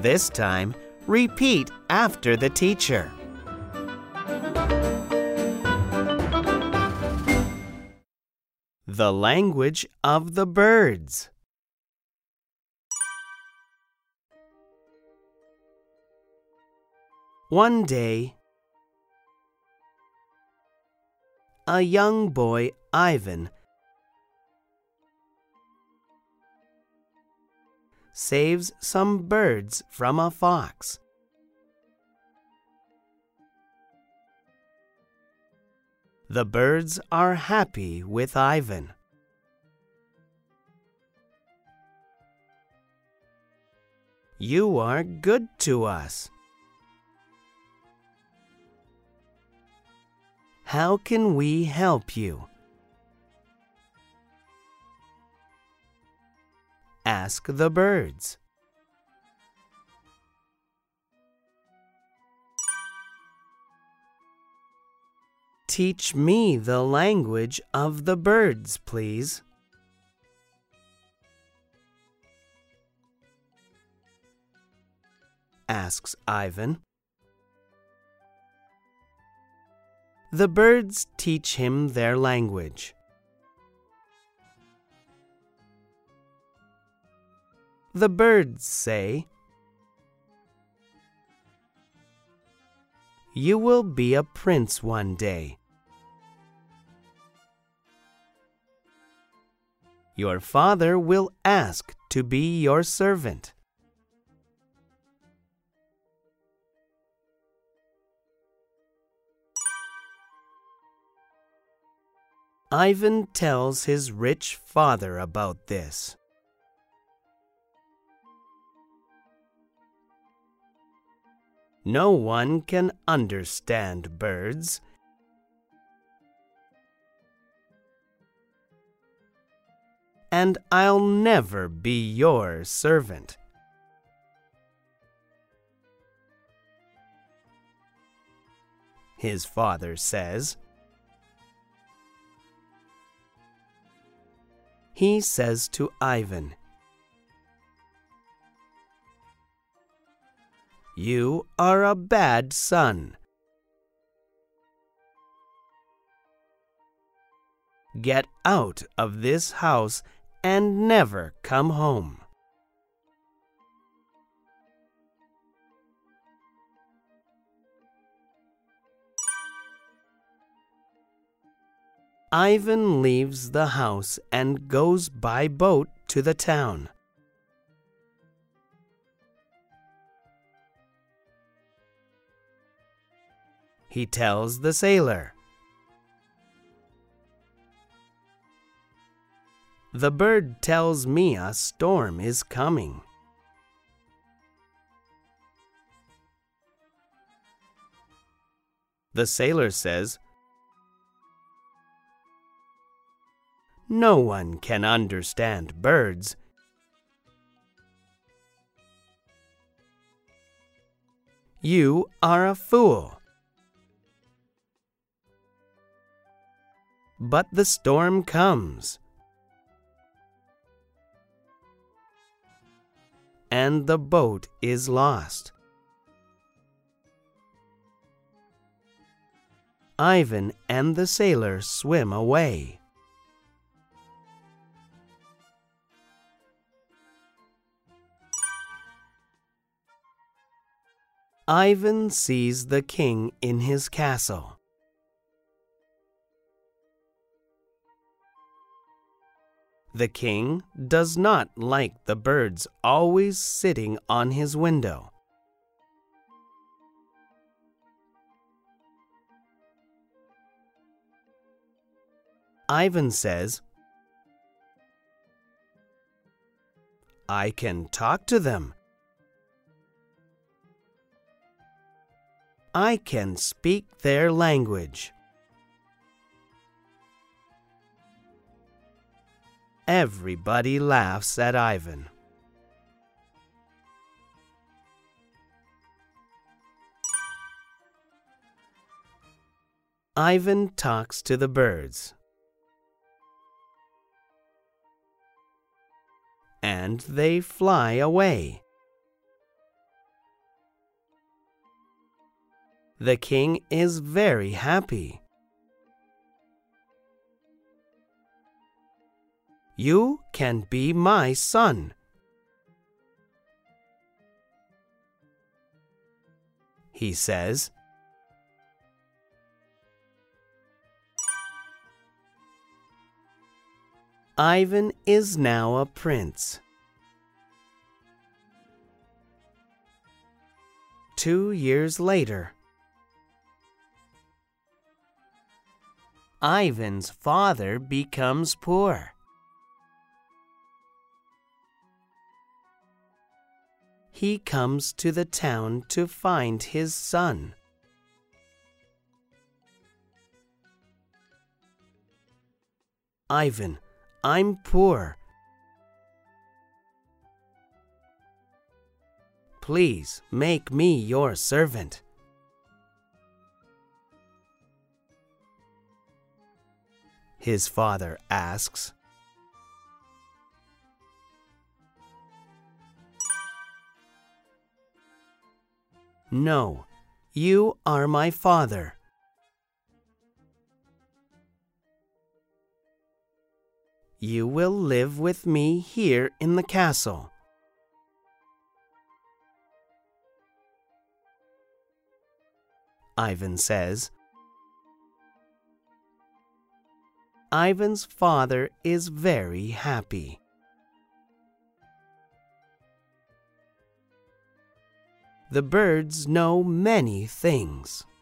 This time, repeat after the teacher. The language of the birds. One day, a young boy, Ivan, saves some birds from a fox. The birds are happy with Ivan. You are good to us. How can we help you? Ask the birds. Teach me the language of the birds, please. Asks Ivan. The birds teach him their language. The birds say, "You will be a prince one day. Your father will ask to be your servant." Ivan tells his rich father about this. No one can understand birds. And I'll never be your servant. His father says. He says to Ivan, "You are a bad son. Get out of this house and never come home." Ivan leaves the house and goes by boat to the town. He tells the sailor, "The bird tells me a storm is coming." The sailor says, "No one can understand birds. You are a fool." But the storm comes, and the boat is lost. Ivan and the sailor swim away. Ivan sees the king in his castle. The king does not like the birds always sitting on his window. Ivan says, "I can talk to them. I can speak their language." Everybody laughs at Ivan. Ivan talks to the birds. And they fly away. The king is very happy. You can be my son. He says. Ivan is now a prince. 2 years later, Ivan's father becomes poor. He comes to the town to find his son. Ivan, I'm poor. Please make me your servant. His father asks. No, you are my father. You will live with me here in the castle. Ivan says. Ivan's father is very happy. The birds know many things.